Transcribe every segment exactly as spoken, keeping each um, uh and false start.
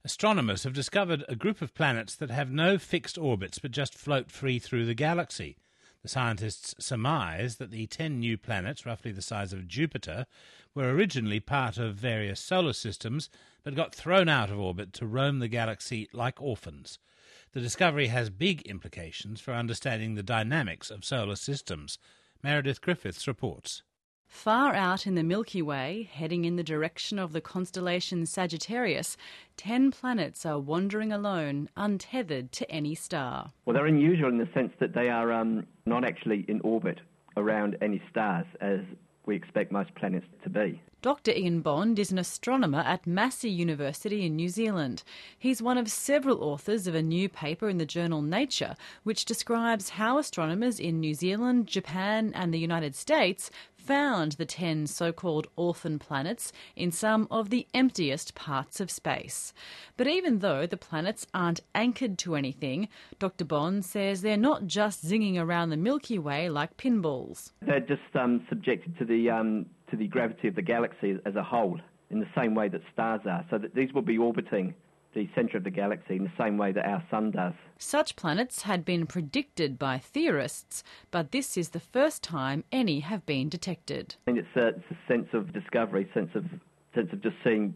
Astronomers have discovered a group of planets that have no fixed orbits but just float free through the galaxy. The scientists surmise that the ten new planets, roughly the size of Jupiter, were originally part of various solar systems but got thrown out of orbit to roam the galaxy like orphans. The discovery has big implications for understanding the dynamics of solar systems. Meredith Griffiths reports. Far out in the Milky Way, heading in the direction of the constellation Sagittarius, ten planets are wandering alone, untethered to any star. Well, they're unusual in the sense that they are um, not actually in orbit around any stars, as we expect most planets to be. Doctor Ian Bond is an astronomer at Massey University in New Zealand. He's one of several authors of a new paper in the journal Nature, which describes how astronomers in New Zealand, Japan and the United States found the ten so-called orphan planets in some of the emptiest parts of space. But even though the planets aren't anchored to anything, Doctor Bond says they're not just zinging around the Milky Way like pinballs. They're just um, subjected to the um, to the gravity of the galaxy as a whole, in the same way that stars are. So that these will be orbiting the centre of the galaxy in the same way that our sun does. Such planets had been predicted by theorists, but this is the first time any have been detected. I think it's a, it's a sense of discovery, sense of sense of just seeing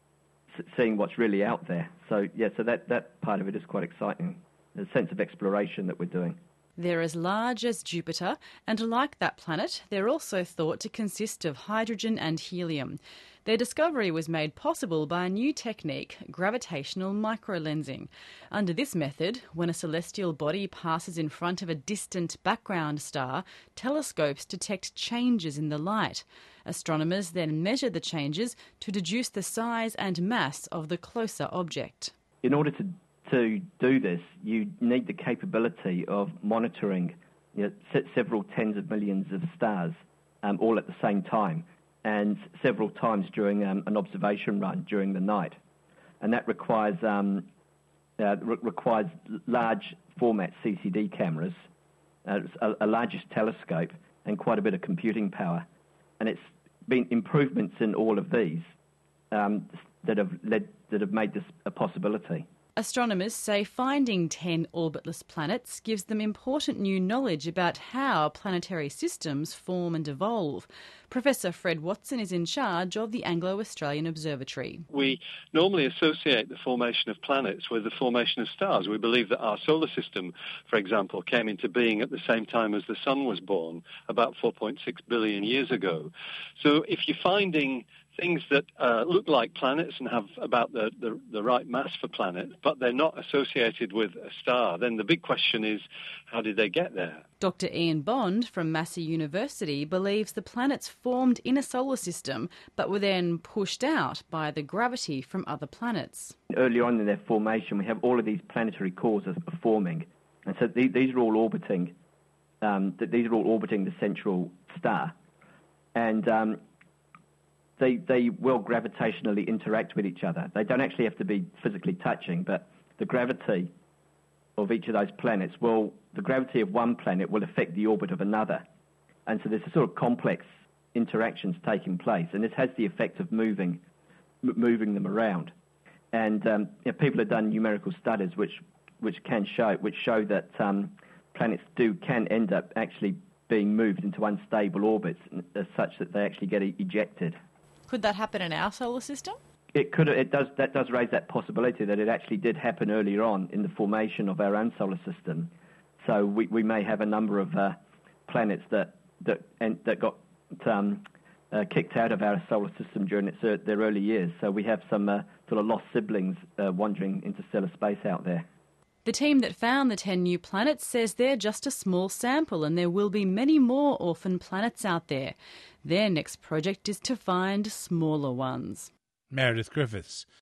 seeing what's really out there. So yeah, so that, that part of it is quite exciting. The sense of exploration that we're doing. They're as large as Jupiter, and like that planet, they're also thought to consist of hydrogen and helium. Their discovery was made possible by a new technique, gravitational microlensing. Under this method, when a celestial body passes in front of a distant background star, telescopes detect changes in the light. Astronomers then measure the changes to deduce the size and mass of the closer object. In order to To do this, you need the capability of monitoring you know, several tens of millions of stars um, all at the same time, and several times during um, an observation run during the night. And that requires um, uh, re- requires large format C C D cameras, uh, a, a largest telescope, and quite a bit of computing power. And it's been improvements in all of these um, that have led that have made this a possibility. Astronomers say finding ten orbitless planets gives them important new knowledge about how planetary systems form and evolve. Professor Fred Watson is in charge of the Anglo-Australian Observatory. We normally associate the formation of planets with the formation of stars. We believe that our solar system, for example, came into being at the same time as the Sun was born, about four point six billion years ago. So if you're finding things that uh, look like planets and have about the, the, the right mass for planets, but they're not associated with a star, then the big question is, how did they get there? Doctor Ian Bond from Massey University believes the planets formed in a solar system, but were then pushed out by the gravity from other planets. Early on in their formation, we have all of these planetary cores are forming, and so these, these are all orbiting. Um, these are all orbiting the central star, and um, They, they will gravitationally interact with each other. They don't actually have to be physically touching, but the gravity of each of those planets will, the gravity of one planet will affect the orbit of another. And so there's a sort of complex interactions taking place, and this has the effect of moving m- moving them around. And um, you know, people have done numerical studies which which can show which show that um, planets do can end up actually being moved into unstable orbits as such that they actually get e- ejected. Could that happen in our solar system? It could. It does. That does raise that possibility that it actually did happen earlier on in the formation of our own solar system. So we, we may have a number of uh, planets that that and, that got um, uh, kicked out of our solar system during its, uh, their early years. So we have some uh, sort of lost siblings uh, wandering interstellar space out there. The team that found the ten new planets says they're just a small sample and there will be many more orphan planets out there. Their next project is to find smaller ones. Meredith Griffiths.